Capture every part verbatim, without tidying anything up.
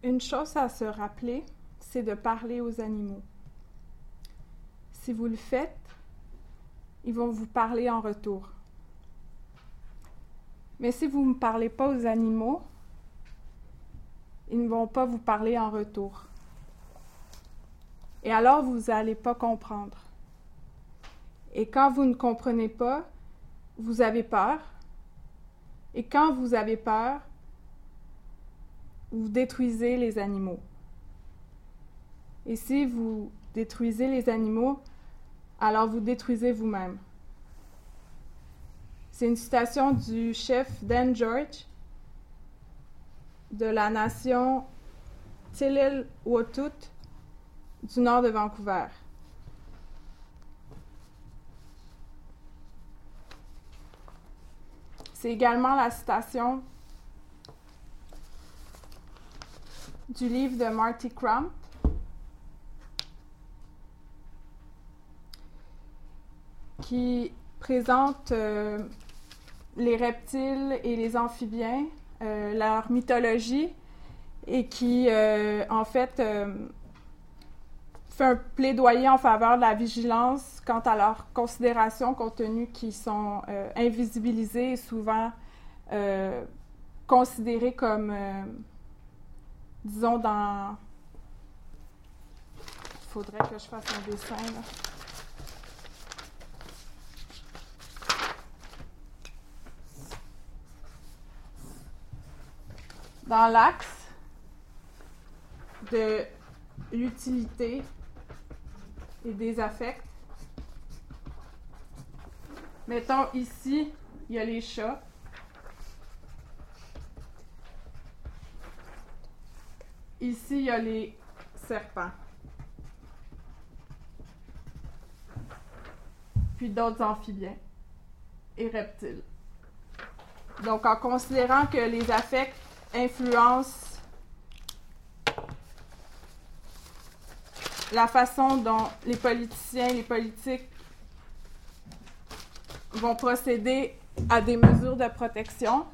Une chose à se rappeler, c'est de parler aux animaux. Si vous le faites, ils vont vous parler en retour. Mais si vous ne parlez pas aux animaux, ils ne vont pas vous parler en retour. Et alors, vous n'allez pas comprendre. Et quand vous ne comprenez pas, vous avez peur. Et quand vous avez peur, vous détruisez les animaux. Et si vous détruisez les animaux, alors vous détruisez vous-même. C'est une citation du chef Dan George de la nation Tsleil-Waututh du nord de Vancouver. C'est également la citation du livre de Marty Crump, qui présente euh, les reptiles et les amphibiens, euh, leur mythologie, et qui, euh, en fait, euh, fait un plaidoyer en faveur de la vigilance quant à leurs considérations compte tenu qu'ils sont euh, invisibilisés et souvent euh, considérés comme, euh, disons, dans... Il faudrait que je fasse un dessin, là. Dans l'axe de l'utilité et des affects. Mettons ici, il y a les chats. Ici, il y a les serpents. Puis d'autres amphibiens et reptiles. Donc, en considérant que les affects influencent la façon dont les politiciens et les politiques vont procéder à des mesures de protection,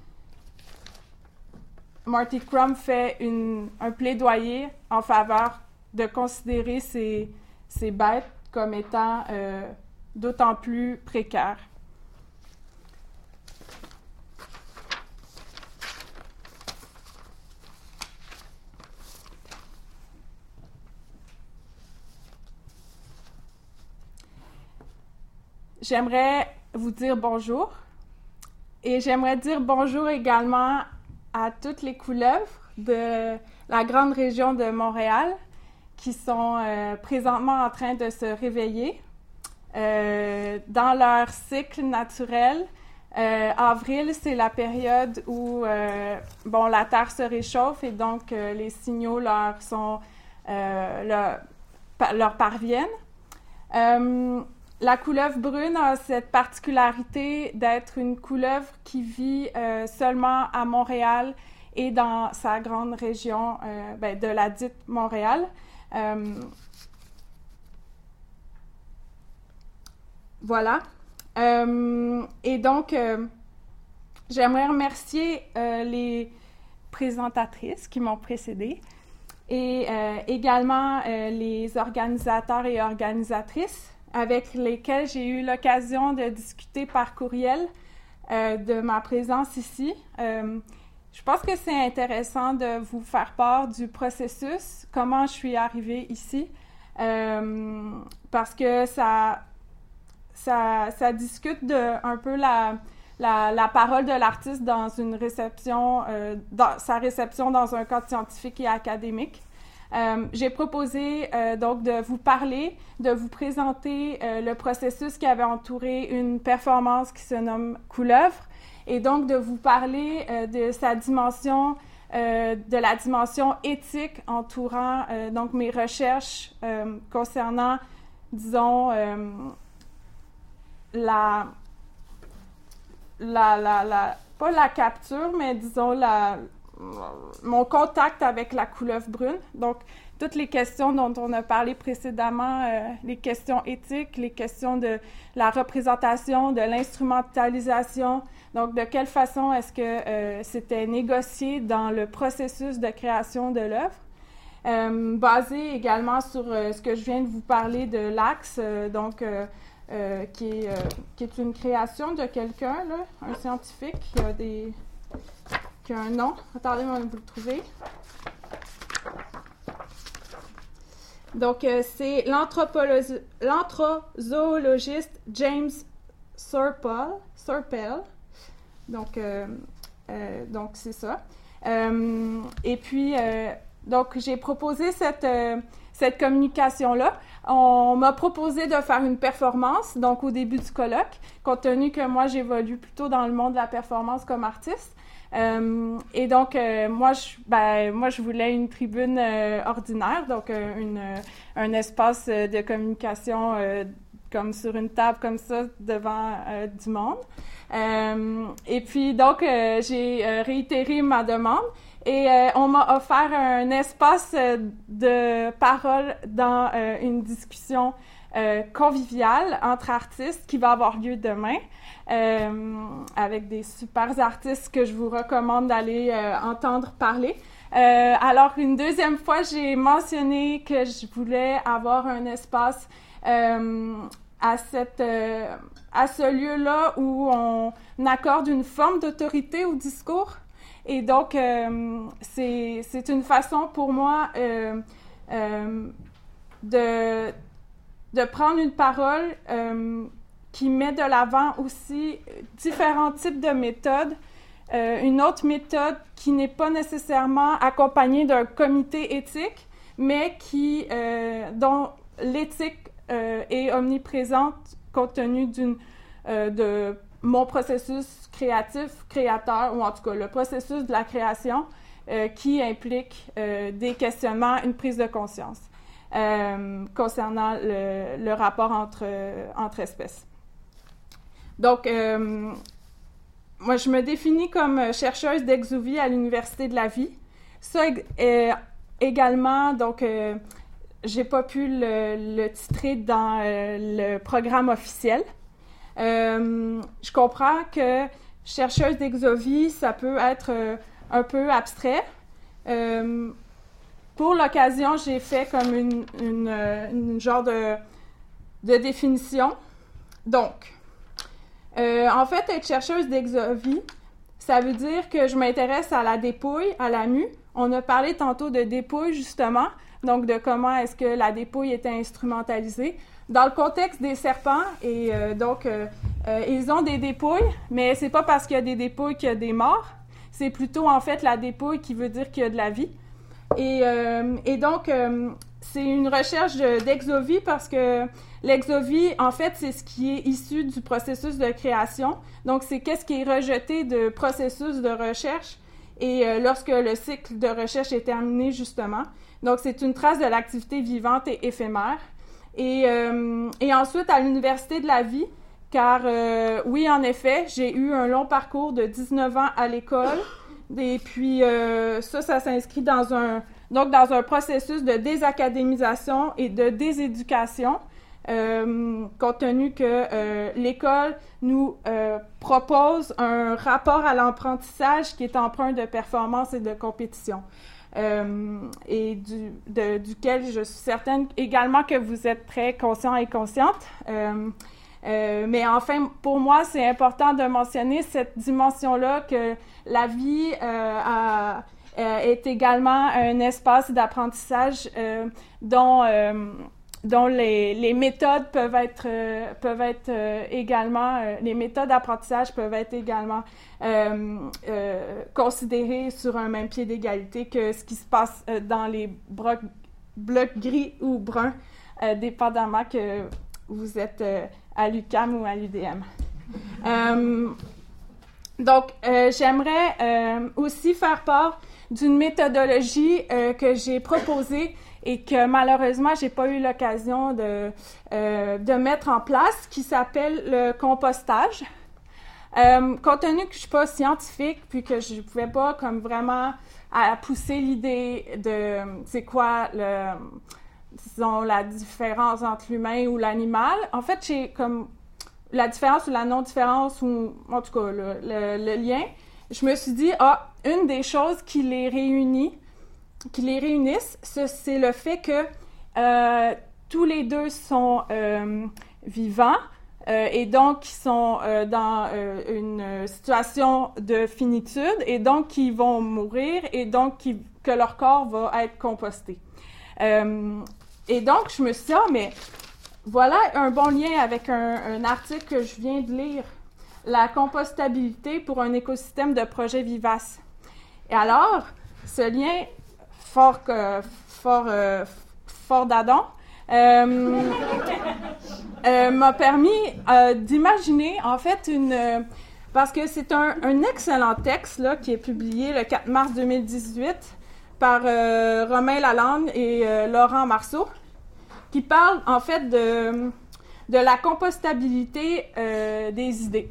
Marty Crump fait une, un plaidoyer en faveur de considérer ces, ces bêtes comme étant euh, d'autant plus précaires. J'aimerais vous dire bonjour et j'aimerais dire bonjour également à toutes les couleuvres de la grande région de Montréal qui sont euh, présentement en train de se réveiller. Euh, dans leur cycle naturel, euh, avril, c'est la période où euh, bon, la Terre se réchauffe et donc euh, les signaux leur, sont, euh, leur, leur parviennent. Euh, La couleuvre brune a cette particularité d'être une couleuvre qui vit euh, seulement à Montréal et dans sa grande région euh, ben, de la dite Montréal. Euh, voilà. Euh, et donc, euh, j'aimerais remercier euh, les présentatrices qui m'ont précédée et euh, également euh, les organisateurs et organisatrices avec lesquels j'ai eu l'occasion de discuter par courriel euh, de ma présence ici. Euh, je pense que c'est intéressant de vous faire part du processus, comment je suis arrivée ici, euh, parce que ça, ça, ça discute de un peu la, la, la parole de l'artiste dans une réception, euh, dans sa réception dans un cadre scientifique et académique. Euh, j'ai proposé euh, donc de vous parler, de vous présenter euh, le processus qui avait entouré une performance qui se nomme Couleuvre et donc de vous parler euh, de sa dimension, euh, de la dimension éthique entourant euh, donc mes recherches euh, concernant, disons, euh, la, la, la, la, pas la capture, mais disons la mon contact avec la couleuvre brune. Donc, toutes les questions dont on a parlé précédemment, euh, les questions éthiques, les questions de la représentation, de l'instrumentalisation. Donc, de quelle façon est-ce que euh, c'était négocié dans le processus de création de l'œuvre? Euh, basé également sur euh, ce que je viens de vous parler de l'Axe, euh, donc euh, euh, qui, est, euh, qui est une création de quelqu'un, là, un scientifique qui a, des, qui a un nom. Attendez, on va vous le trouver. Donc, euh, c'est l'anthrozoologiste James Serpell. Serpell. Donc, euh, euh, donc c'est ça. Euh, et puis, euh, donc, j'ai proposé cette, euh, cette communication-là. On m'a proposé de faire une performance, donc au début du colloque, compte tenu que moi, j'évolue plutôt dans le monde de la performance comme artiste. Euh, et donc, euh, moi, je, ben, moi, je voulais une tribune euh, ordinaire, donc euh, une, euh, un espace euh, de communication euh, comme sur une table comme ça devant euh, du monde. Euh, et puis, donc, euh, j'ai euh, réitéré ma demande et euh, on m'a offert un espace euh, de parole dans euh, une discussion euh, conviviale entre artistes qui va avoir lieu demain. Euh, avec des super artistes que je vous recommande d'aller euh, entendre parler. Euh, alors, une deuxième fois, j'ai mentionné que je voulais avoir un espace euh, à, cette, euh, à ce lieu-là où on accorde une forme d'autorité au discours. Et donc, euh, c'est, c'est une façon pour moi euh, euh, de, de prendre une parole euh, qui met de l'avant aussi différents types de méthodes. Euh, une autre méthode qui n'est pas nécessairement accompagnée d'un comité éthique, mais qui, euh, dont l'éthique euh, est omniprésente compte tenu d'une, euh, de mon processus créatif, créateur, ou en tout cas le processus de la création euh, qui implique euh, des questionnements, une prise de conscience euh, concernant le, le rapport entre, entre espèces. Donc, euh, moi, je me définis comme chercheuse d'exovie à l'Université de la vie. Ça, euh, également, donc, euh, j'ai pas pu le, le titrer dans euh, le programme officiel. Euh, je comprends que chercheuse d'exovie, ça peut être euh, un peu abstrait. Euh, pour l'occasion, j'ai fait comme une, une, une genre de, de définition. Donc, Euh, en fait, être chercheuse d'exovie, ça veut dire que je m'intéresse à la dépouille, à la mue. On a parlé tantôt de dépouille, justement, donc de comment est-ce que la dépouille était instrumentalisée. Dans le contexte des serpents, et euh, donc, euh, euh, ils ont des dépouilles, mais c'est pas parce qu'il y a des dépouilles qu'il y a des morts. C'est plutôt, en fait, la dépouille qui veut dire qu'il y a de la vie. Et, euh, et donc, euh, c'est une recherche d'exovie parce que l'exovie, en fait, c'est ce qui est issu du processus de création. Donc, c'est qu'est-ce qui est rejeté de processus de recherche et euh, lorsque le cycle de recherche est terminé, justement. Donc, c'est une trace de l'activité vivante et éphémère. Et, euh, et ensuite, à l'Université de la vie, car euh, oui, en effet, j'ai eu un long parcours de dix-neuf ans à l'école. Et puis, euh, ça, ça s'inscrit dans un, donc dans un processus de désacadémisation et de déséducation. Euh, compte tenu que euh, l'école nous euh, propose un rapport à l'apprentissage qui est empreint de performance et de compétition, euh, et du, de, duquel je suis certaine également que vous êtes très conscients et conscientes. Euh, euh, mais enfin, pour moi, c'est important de mentionner cette dimension-là que la vie euh, a, est également un espace d'apprentissage euh, dont euh, dont les, les méthodes peuvent être, euh, peuvent être euh, également, euh, les méthodes d'apprentissage peuvent être également euh, euh, considérées sur un même pied d'égalité que ce qui se passe euh, dans les blocs, blocs gris ou bruns, euh, dépendamment que vous êtes euh, à l'U Q A M ou à l'U D M. euh, donc, euh, j'aimerais euh, aussi faire part d'une méthodologie euh, que j'ai proposée et que malheureusement, j'ai pas eu l'occasion de, euh, de mettre en place, qui s'appelle le compostage. Euh, compte tenu que je suis pas scientifique, puis que je pouvais pas comme vraiment à pousser l'idée de c'est quoi le disons la différence entre l'humain ou l'animal, en fait j'ai comme la différence ou la non-différence ou en tout cas le, le, le lien, je me suis dit ah une des choses qui les réunit, qui les réunissent, ce, c'est le fait que euh, tous les deux sont euh, vivants. Euh, et donc, qui sont euh, dans euh, une situation de finitude, et donc qui vont mourir, et donc qui, que leur corps va être composté. Euh, et donc, je me suis dit, ah, mais voilà un bon lien avec un, un article que je viens de lire, la compostabilité pour un écosystème de projets vivaces. Et alors, ce lien fort, euh, fort, euh, fort d'Adam, Euh, euh, m'a permis euh, d'imaginer, en fait, une... Euh, parce que c'est un, un excellent texte là, qui est publié le quatre mars deux mille dix-huit par euh, Romain Lalande et euh, Laurent Marceau, qui parle, en fait, de, de la compostabilité euh, des idées.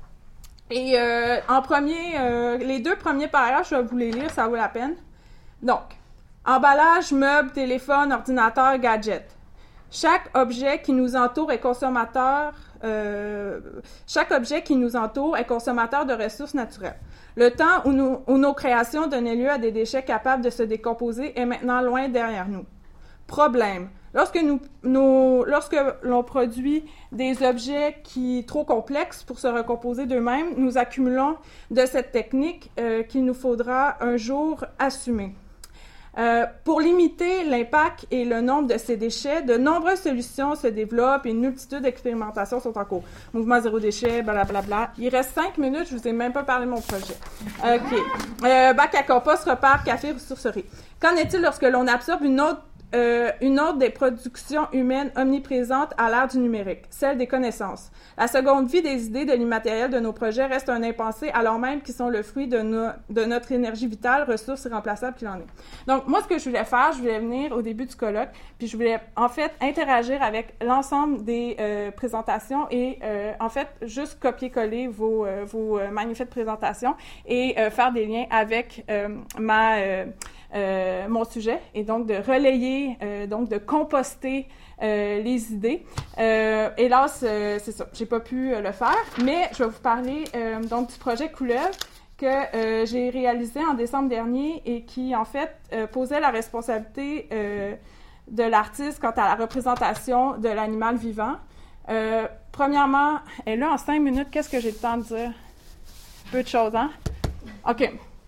Et euh, en premier, euh, les deux premiers paragraphes, je vais vous les lire, ça vaut la peine. Donc, emballage, meubles, téléphone, ordinateur, gadget. Chaque objet qui nous entoure est consommateur. Euh, chaque objet qui nous entoure est consommateur de ressources naturelles. Le temps où, nous, où nos créations donnaient lieu à des déchets capables de se décomposer est maintenant loin derrière nous. Problème. Lorsque, nous, nos, lorsque l'on produit des objets qui trop complexes pour se recomposer d'eux-mêmes, nous accumulons de cette technique euh, qu'il nous faudra un jour assumer. Euh, pour limiter l'impact et le nombre de ces déchets, de nombreuses solutions se développent et une multitude d'expérimentations sont en cours. Mouvement zéro déchet, blablabla. Il reste cinq minutes, je vous ai même pas parlé de mon projet. OK. Euh, bac à compost, repère, café, ressourcerie. Qu'en est-il lorsque l'on absorbe une autre Euh, une autre des productions humaines omniprésentes à l'ère du numérique, celle des connaissances. La seconde vie des idées de l'immatériel de nos projets reste un impensé alors même qu'ils sont le fruit de, no, de notre énergie vitale, ressource irremplaçable qu'il en est. Donc, moi, ce que je voulais faire, je voulais venir au début du colloque, puis je voulais, en fait, interagir avec l'ensemble des euh, présentations et, euh, en fait, juste copier-coller vos, euh, vos euh, magnifiques présentations et euh, faire des liens avec euh, ma... Euh, Euh, mon sujet, et donc de relayer, euh, donc de composter euh, les idées. Euh, hélas, euh, c'est ça, j'ai pas pu euh, le faire, mais je vais vous parler euh, donc du projet Couleuvre que euh, j'ai réalisé en décembre dernier et qui, en fait, euh, posait la responsabilité euh, de l'artiste quant à la représentation de l'animal vivant. Euh, premièrement, et là, en cinq minutes, qu'est-ce que j'ai le temps de dire? Peu de choses, hein? OK.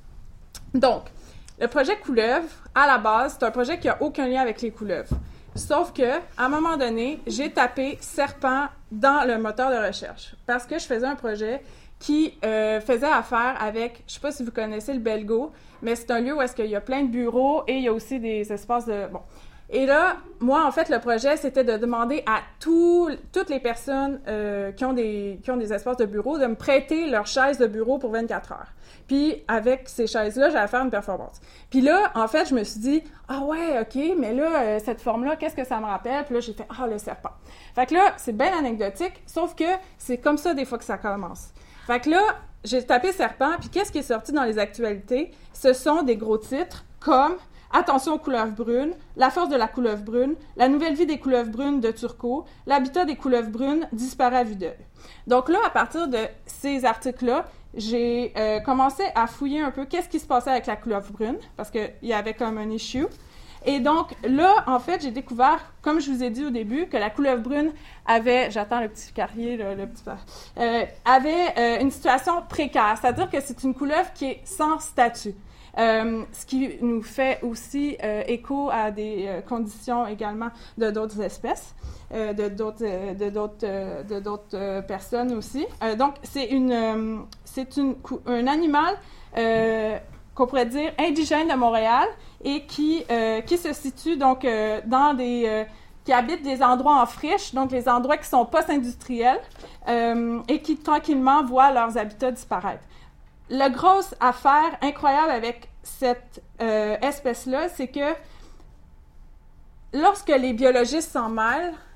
Donc, le projet Couleuvre, à la base, c'est un projet qui n'a aucun lien avec les couleuvres. Sauf que, à un moment donné, j'ai tapé serpent dans le moteur de recherche parce que je faisais un projet qui euh, faisait affaire avec, je ne sais pas si vous connaissez le Belgo, mais c'est un lieu où est-ce qu'il y a plein de bureaux et il y a aussi des espaces de... Bon. Et là, moi, en fait, le projet, c'était de demander à tout, toutes les personnes euh, qui, ont des, qui ont des espaces de bureau de me prêter leurs chaises de bureau pour vingt-quatre heures. Puis, avec ces chaises-là, j'allais faire une performance. Puis là, en fait, je me suis dit, ah ouais, OK, mais là, euh, cette forme-là, qu'est-ce que ça me rappelle? Puis là, j'ai fait, ah, le serpent. Fait que là, c'est bien anecdotique, sauf que c'est comme ça des fois que ça commence. Fait que là, j'ai tapé serpent, puis qu'est-ce qui est sorti dans les actualités? Ce sont des gros titres comme Attention aux couleuvres brunes, La force de la couleuvre brune, La nouvelle vie des couleuvres brunes de Turcot, L'habitat des couleuvres brunes disparaît à vue d'œil. Donc là, à partir de ces articles-là, j'ai euh, commencé à fouiller un peu qu'est-ce qui se passait avec la couleuvre brune, parce qu'il y avait comme un issue. Et donc là, en fait, j'ai découvert, comme je vous ai dit au début, que la couleuvre brune avait, j'attends le petit carrier, le, le petit, euh, avait euh, une situation précaire, c'est-à-dire que c'est une couleuvre qui est sans statut. Euh, ce qui nous fait aussi euh, écho à des euh, conditions également de d'autres espèces, euh, de d'autres, euh, de d'autres, euh, de d'autres euh, personnes aussi. Euh, donc, c'est, une, euh, c'est une, un animal euh, qu'on pourrait dire indigène de Montréal et qui, euh, qui se situe donc euh, dans des... Euh, qui habitent des endroits en friche, donc les endroits qui sont post-industriels euh, et qui tranquillement voient leurs habitats disparaître. La grosse affaire incroyable avec cette euh, espèce-là, c'est que lorsque les biologistes s'en mêlent,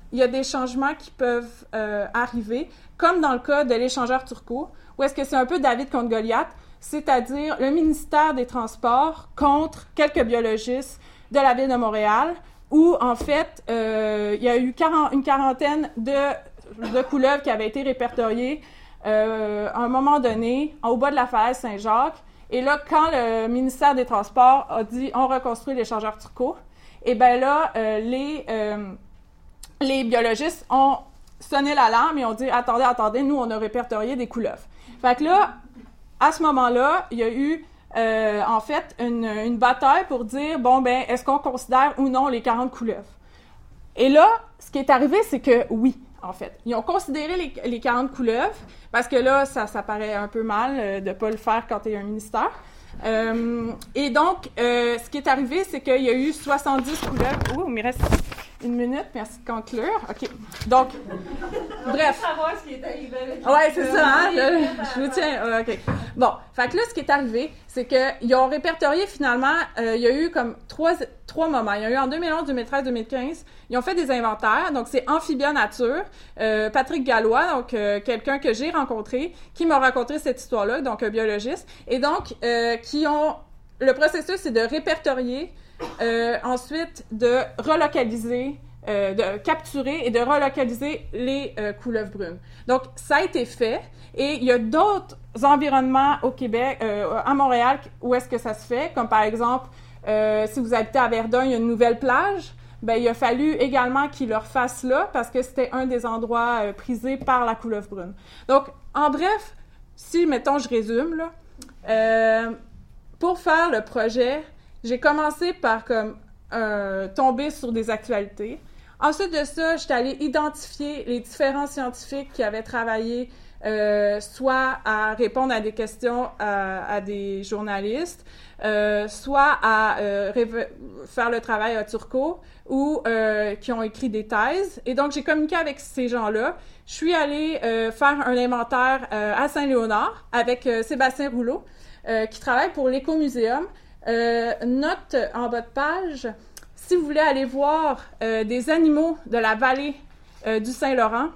il y a des changements qui peuvent euh, arriver, comme dans le cas de l'échangeur Turcot, où est-ce que c'est un peu David contre Goliath, c'est-à-dire le ministère des Transports contre quelques biologistes de la Ville de Montréal, où, en fait, euh, il y a eu quarante, une quarantaine de, de couleuvres qui avaient été répertoriées euh, à un moment donné, au bas de la falaise Saint-Jacques. Et là, quand le ministère des Transports a dit « on reconstruit l'échangeur Turcot », et bien là, euh, les, euh, les biologistes ont sonné l'alarme et ont dit « attendez, attendez, nous, on a répertorié des couleuvres ». Fait que là, à ce moment-là, il y a eu, euh, en fait, une, une bataille pour dire « bon, ben, est-ce qu'on considère ou non les quarante couleuvres ?» Et là, ce qui est arrivé, c'est que oui, en fait. Ils ont considéré les, les quarante couleuvres, parce que là, ça, ça paraît un peu mal euh, de ne pas le faire quand tu es un ministère. Euh, et donc, euh, ce qui est arrivé, c'est qu'il y a eu soixante-dix couleuvres. Oh, il me reste une minute, merci de conclure. OK. Donc, bref. Savoir ce qui est arrivé avec Oui, c'est ça, hein? Je, je vous tiens. euh, OK. Bon, fait que là, ce qui est arrivé, c'est qu'ils ont répertorié finalement, euh, il y a eu comme trois, trois moments. Il y a eu en deux mille onze, deux mille treize, deux mille quinze. Ils ont fait des inventaires. Donc, c'est Amphibia Nature. Euh, Patrick Gallois, donc euh, quelqu'un que j'ai rencontré, qui m'a raconté cette histoire-là, donc un biologiste. Et donc, euh, qui ont... Le processus, c'est de répertorier, euh, ensuite de relocaliser, euh, de capturer et de relocaliser les euh, couleuvres brunes. Donc, ça a été fait. Et il y a d'autres environnements au Québec, euh, à Montréal, où est-ce que ça se fait, comme par exemple, euh, si vous habitez à Verdun, il y a une nouvelle plage. Ben, il a fallu également qu'ils le refassent là, parce que c'était un des endroits euh, prisés par la couleuvre brune. Donc, en bref, si, mettons, je résume, là, euh, pour faire le projet, j'ai commencé par comme euh, tomber sur des actualités. Ensuite de ça, j'étais allée identifier les différents scientifiques qui avaient travaillé euh, soit à répondre à des questions à, à des journalistes, euh, soit à euh, réve- faire le travail à Turcot, ou euh, qui ont écrit des thèses. Et donc, j'ai communiqué avec ces gens-là. Je suis allée euh, faire un inventaire euh, à Saint-Léonard avec euh, Sébastien Rouleau, euh, qui travaille pour l'Écomuséum. Euh, note en bas de page, si vous voulez aller voir euh, des animaux de la vallée euh, du Saint-Laurent,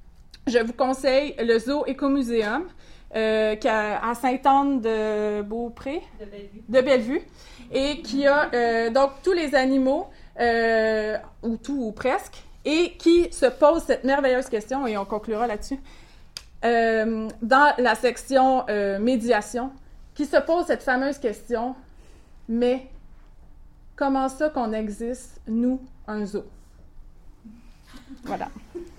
je vous conseille le Zoo Écomuséum, euh, qui a à Sainte-Anne-de-Beaupré, de Bellevue. de Bellevue, et qui a euh, donc tous les animaux, euh, ou tout ou presque, et qui se pose cette merveilleuse question, et on conclura là-dessus, euh, dans la section euh, médiation, qui se pose cette fameuse question, mais comment ça qu'on existe, nous, un zoo? Voilà.